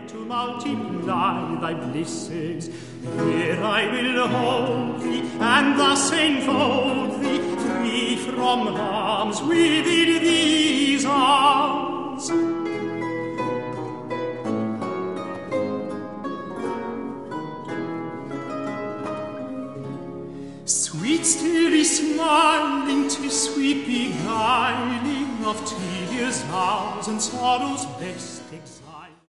to multiply thy blisses. Here I will hold thee, and thus enfold thee, free from harms within these arms. Sweet still be smiling, 'tis sweet beguiling of tedious hours and sorrows best.